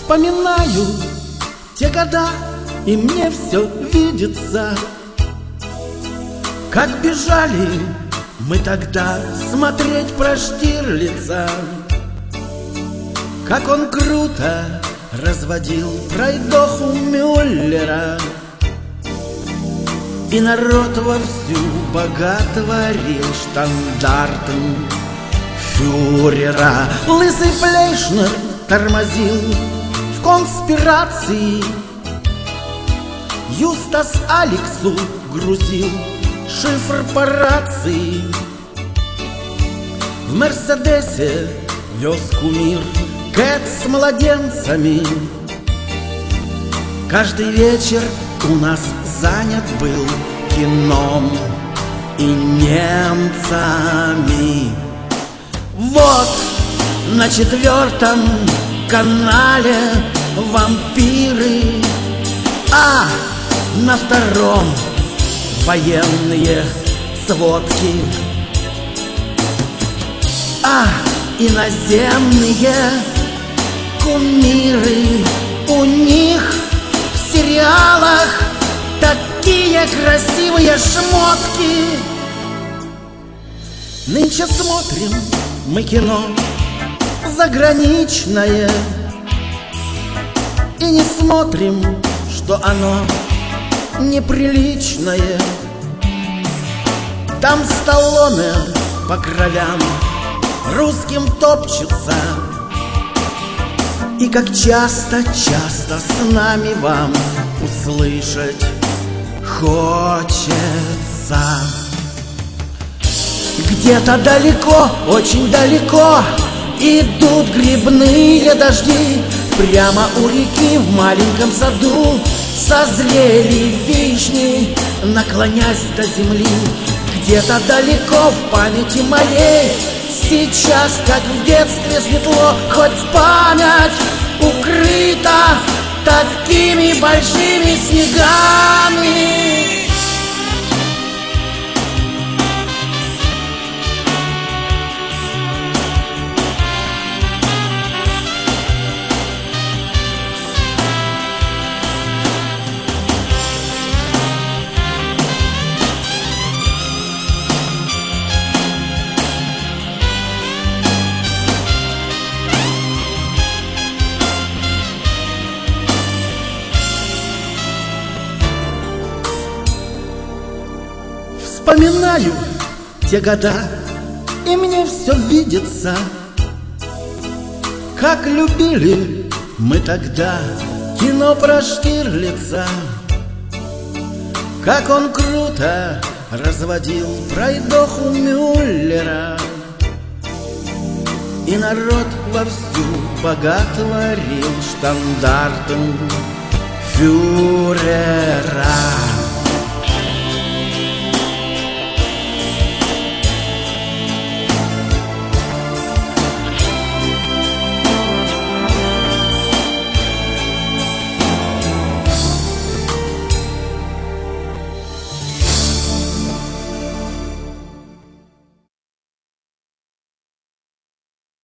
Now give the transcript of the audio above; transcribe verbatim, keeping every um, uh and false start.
Вспоминаю те года, и мне все видится, как бежали мы тогда смотреть про Штирлица, как он круто разводил пройдоху Мюллера, и народ вовсю боготворил штандартом фюрера. Лысый Флейшнер тормозил в конспирации, Юстас Алексу грузил шифр по рации. В Мерседесе вез кумир Кэт с младенцами. Каждый вечер у нас занят был кином и немцами. Вот на четвертом канале вампиры, а на втором военные сводки, а иноземные кумиры. У них в сериалах такие красивые шмотки. Нынче смотрим мы кино заграничное и не смотрим, что оно неприличное. Там Сталлоне по кровям русским топчется, и как часто-часто с нами вам услышать хочется. Где-то далеко, очень далеко идут грибные дожди. Прямо у реки в маленьком саду созрели вишни, наклонясь до земли. Где-то далеко в памяти моей сейчас, как в детстве, светло, хоть память укрыта такими большими снегами. Вспоминаю те года, и мне все видится, как любили мы тогда кино про Штирлица, как он круто разводил пройдоху Мюллера, и народ вовсю боготворил штандартом фюрера.